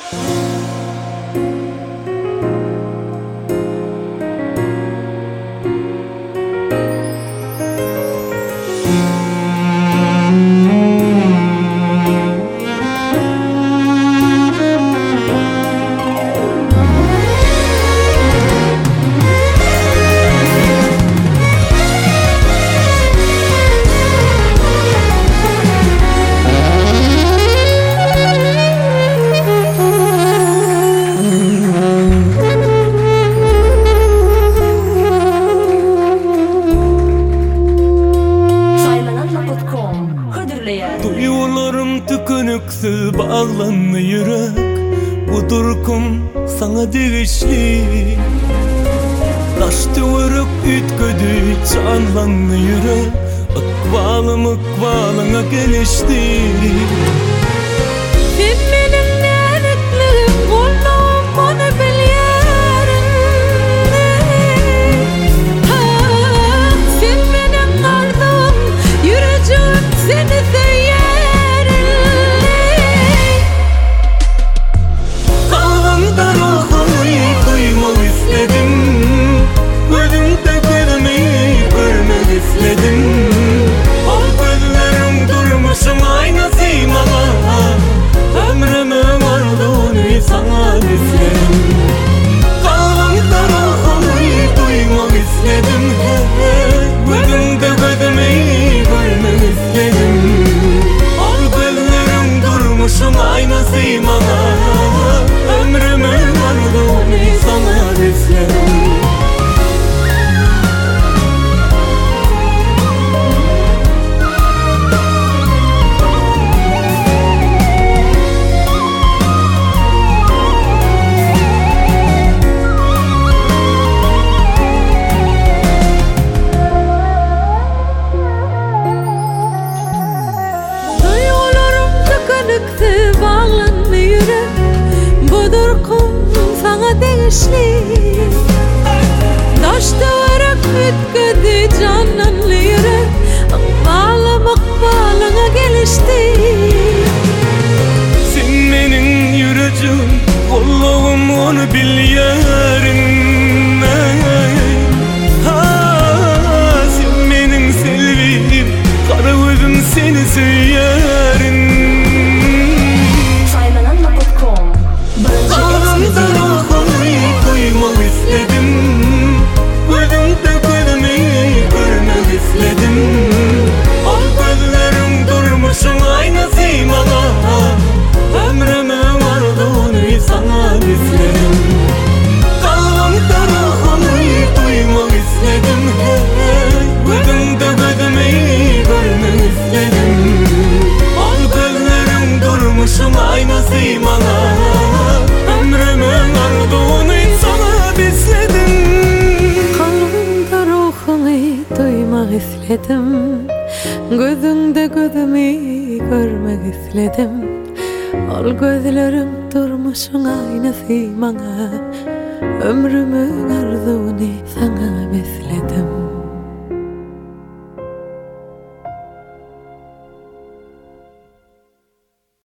Duyularım tükünüksü bağlanlı yürek. Bu durkum sana değişli. Taştı ürük ütködü canlanlı yürek. Akvalım akvalına gelişti. Sen benim neneklerim kulağım onu biliyorum. Sen benim ardım yürücüm seni seyerim. Kalbimde ruhunu duymak istedim. Gözümde gözümü görmek istedim. Al gözlerim durmuşum ayna simana. Ömrümün ardını sana istedim. Kalbimde ruhunu duymak istedim. Gözümde gözümü görmek istedim. Al gözlerim durmuşum ayna simana. Ömrümün ardını sana istedim. Bağlandı yürek, bu durkum sana değişli. Taştı ürek ütködü canlanlı yürek. Akbalım akbalına gelişti. Sen benim yüreğim, Allah'ım onu biliyorum. Sen benim selvim, kara gözüm seni söylerim. Kalbimde ruhunu duymak istedim. Gözümde gözümü görmek istedim. Al gözlerim durmuşum ayna simana. Ömrümün ardını sana istedim. Kalbimde ruhunu duymak istedim. Gözümde gözümü görmek istedim. Al gözlerim durmuşum ayna simana. Ömrümün ardını sana besledim. Kalbimde ruhunu duymak istedim. Gözünde gözümü görmek istedim. Al gözlerim durmuşun aynası bana. Ömrümün ardını sana besledim.